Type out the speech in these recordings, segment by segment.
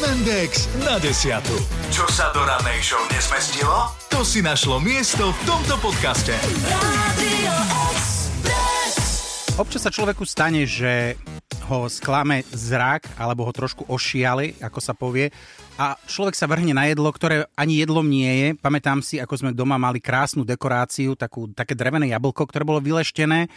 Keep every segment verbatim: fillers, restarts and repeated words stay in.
Index na desiatu. Čo sa do rannej show nezmestilo? To si našlo miesto v tomto podcaste. Radio Express. Občas sa človeku stane, že ho sklame zrak, alebo ho trošku ošiali, ako sa povie, a človek sa vrhne na jedlo, ktoré ani jedlom nie je. Pamätám si, ako sme doma mali krásnu dekoráciu, takú, také drevené jablko, ktoré bolo vyleštené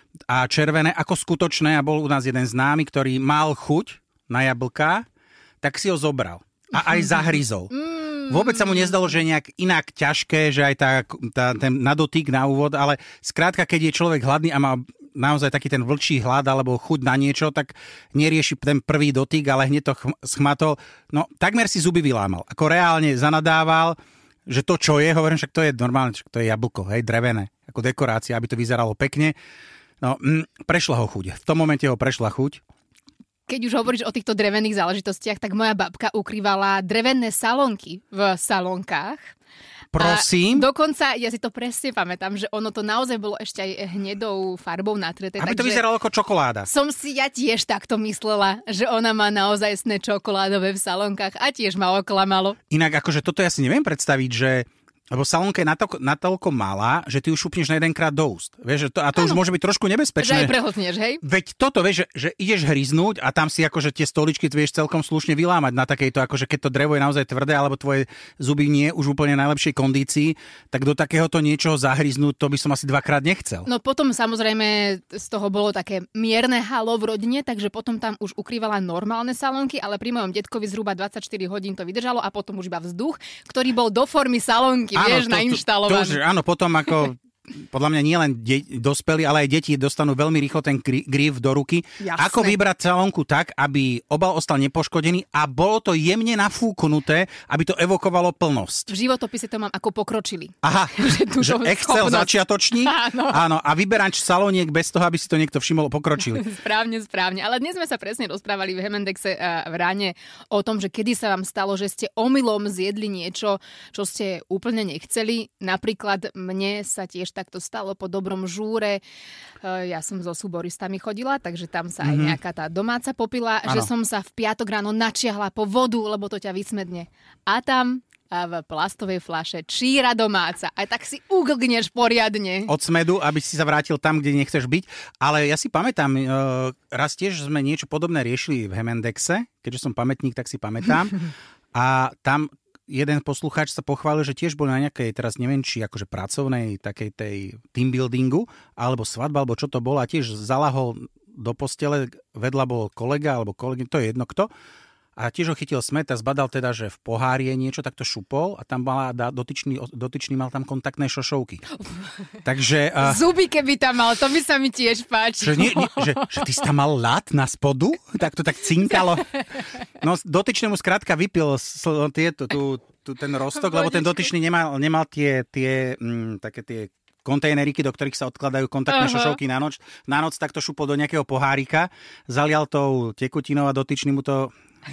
a červené ako skutočné, a bol u nás jeden známy, ktorý mal chuť na jablká, tak si ho zobral a aj zahryzol. Vôbec sa mu nezdalo, že je nejak inak ťažké, že aj tá, tá, ten na dotyk na úvod, ale skrátka, keď je človek hladný a má naozaj taký ten vlčí hlad alebo chuť na niečo, tak nerieši ten prvý dotyk, ale hneď to ch- schmatol. No, takmer si zuby vylámal. Ako reálne zanadával, že to, čo je, hovorím, však to je normálne, však to je jablko, hej, drevené, ako dekorácia, aby to vyzeralo pekne. No, mm, prešla ho chuť. V tom momente ho prešla chuť. Keď už hovoríš o týchto drevených záležitostiach, tak moja babka ukrývala drevené salónky v salónkach. Prosím. A dokonca, ja si to presne pamätám, že ono to naozaj bolo ešte aj hnedou farbou natreté. Aby to vyzeralo ako čokoláda. Som si ja tiež takto myslela, že ona má naozajstné čokoládové v salónkach a tiež ma oklamalo. Inak akože toto ja si neviem predstaviť, že lebo salónka je natoľko, natoľko malá, že ty už šupneš na jedenkrát do úst. Vieš, že to, a to ano. Už môže byť trošku nebezpečné. Že aj prehltneš, hej? Veď toto, vieš, že, že ideš hryznúť a tam si akože tie stoličky vieš celkom slušne vylámať na takejto, akože keď to drevo je naozaj tvrdé, alebo tvoje zuby nie už úplne najlepšej kondícii, tak do takéhoto niečoho zahryznúť, to by som asi dvakrát nechcel. No potom samozrejme z toho bolo také mierne halo v rodine, takže potom tam už ukrývala normálne salónky, ale pri mojom detkovi zhruba dvadsaťštyri hodín to vydržalo a potom už iba vzduch, ktorý bol do formy salónky. Áno, vieš, to, nainštalovaný. To, to, áno, potom ako podľa mňa nie len de- dospelí, ale aj deti dostanú veľmi rýchlo ten gri- grif do ruky. Jasné. Ako vybrať salónku tak, aby obal ostal nepoškodený a bolo to jemne nafúknuté, aby to evokovalo plnosť. V životopise to mám ako pokročili. Aha, že Excel schopnosť. Začiatočník. Áno. Áno, a vyberač salóniek bez toho, aby si to niekto všimol, pokročili. Správne, správne. Ale dnes sme sa presne rozprávali v Hemendexe v ráne o tom, že kedy sa vám stalo, že ste omylom zjedli niečo, čo ste úplne nechceli. Napríklad mne sa tiež tak to stalo po dobrom žúre. Ja som so súboristami chodila, takže tam sa aj nejaká tá domáca popila, ano. Že som sa v piatok ráno načiahla po vodu, lebo to ťa vysmedne. A tam a v plastovej fľaše číra domáca. Aj tak si uglgneš poriadne. Od smedu, aby si sa vrátil tam, kde nechceš byť. Ale ja si pamätám, raz tiež sme niečo podobné riešili v Hemendexe. Keďže som pamätník, tak si pamätám. A tam jeden poslucháč sa pochválil, že tiež bol na nejakej, teraz neviem, či akože pracovnej takej tej team buildingu, alebo svadba, alebo čo to bolo, a tiež zalahol do postele, vedľa bol kolega, alebo kolegy, to je jedno kto, a tiež ho chytil smet a zbadal teda, že v pohári je niečo, tak to šupol a tam mala, dotyčný, dotyčný mal tam kontaktné šošovky. Takže... Uh, Zuby keby tam mal, to by sa mi tiež páčilo. Že, nie, nie, že, že ty si tam mal lát na spodu? Tak to tak cinkalo. No dotyčnému skrátka vypil tieto, tú, tú, ten roztok, lebo ten dotyčný nemal, nemal tie, tie mm, také tie kontajneriky, do ktorých sa odkladajú kontaktné uh-huh. šošovky na noc. Na noc takto šupol do nejakého pohárika, zalial tou tekutinou a dotyčný mu to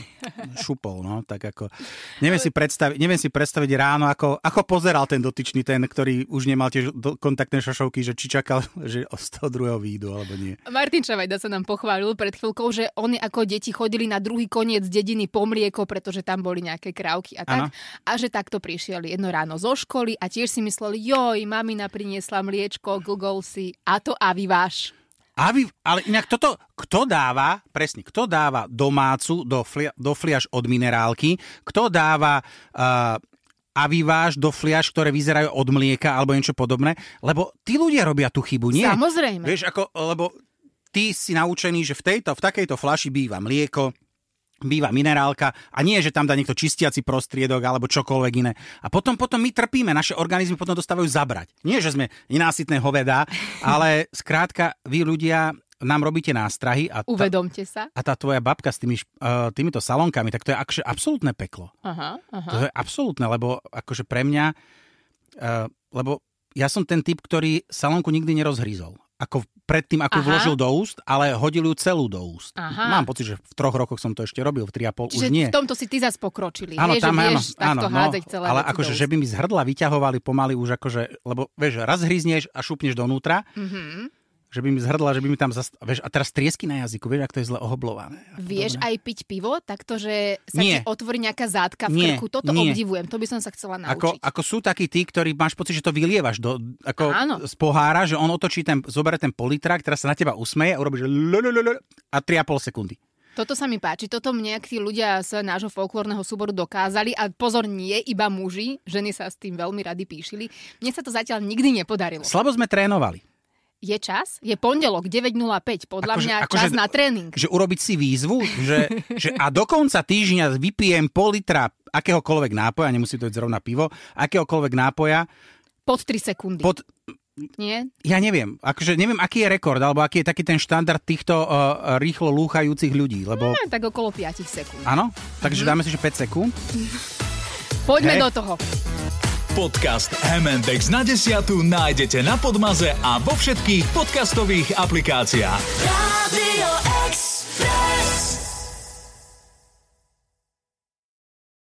šupol, no, tak ako... Neviem si predstaviť, neviem si predstaviť ráno, ako, ako pozeral ten dotyčný, ten, ktorý už nemal tie kontaktné šošovky, že či čakal, že z toho druhého výjdu, alebo nie. Martin Čavajda sa nám pochválil pred chvíľkou, že oni ako deti chodili na druhý koniec dediny po mlieko, pretože tam boli nejaké krávky a tak. Ano. A že takto prišiel jedno ráno zo školy a tiež si mysleli, joj, mamina priniesla mliečko, glgol si, a to aviváš. A vy, ale inak toto, kto dáva, presne, kto dáva domácu do, flia, do fliaš od minerálky, kto dáva uh, aviváž do fliaš, ktoré vyzerajú od mlieka alebo niečo podobné, lebo tí ľudia robia tú chybu, nie? Samozrejme. Vieš, ako, lebo ty si naučený, že v tejto, v takejto fľaši býva mlieko, býva minerálka a nie, že tam dá niekto čistiaci prostriedok alebo čokoľvek iné. A potom, potom my trpíme, naše organizmy potom dostávajú zabrať. Nie, že sme nenásytné hovedá, ale skrátka vy ľudia nám robíte nástrahy. A tá, uvedomte sa. A tá tvoja babka s tými, uh, týmito salónkami, tak to je akože absolútne peklo. Aha, aha. To je absolútne, lebo akože pre mňa, uh, lebo ja som ten typ, ktorý salónku nikdy nerozhryzol. Ako predtým, ako vložil do úst, ale hodil ju celú do úst. Aha. Mám pocit, že v troch rokoch som to ešte robil, v tri a pol už nie. Čiže v tomto si ty zas pokročili. Áno, tam, že vieš áno, takto áno, hádzať celé ale veci akože, že by mi z hrdla vyťahovali pomaly už akože, lebo vieš, raz hryzneš a šupneš donútra, mm-hmm. že by mi zhrdla, že by mi tam zast... vieš, a teraz triesky na jazyku, vieš, ak to je zle ohoblované. Vieš aj piť pivo, takto, že sa nie. ti otvorí nejaká zátka v nie. krku. Toto nie. obdivujem, to by som sa chcela naučiť. Ako, ako sú takí tí, ktorí máš pocit, že to vylievaš do, ako Áno. z pohára, že on otočí ten, zoberie ten politrak, teraz sa na teba usmeje a urobí, že lululul a tri a pol sekundy. Toto sa mi páči, toto mne tí ľudia z nášho folklórneho súboru dokázali a pozor, nie iba muži, ženy sa s tým veľmi rady píšili. Mne sa to zatiaľ nikdy nepodarilo. Slabo sme trénovali. Je čas? Je pondelok, deväť nula päť. Podľa Akože- mňa akože- čas na tréning. Že urobiť si výzvu, že, že a do konca týždňa vypijem pol litra akéhokoľvek nápoja, nemusí to byť zrovna pivo, akéhokoľvek nápoja. Pod tri sekundy. Pod, Nie? ja neviem, akože neviem, aký je rekord, alebo aký je taký ten štandard týchto uh, rýchlo lúchajúcich ľudí, lebo... No, tak okolo päť sekúnd. Áno? Takže dáme si, že päť sekúnd. Poďme Hej. do toho. Podcast em and X na desiatu nájdete na Podmaze a vo všetkých podcastových aplikáciách. Radio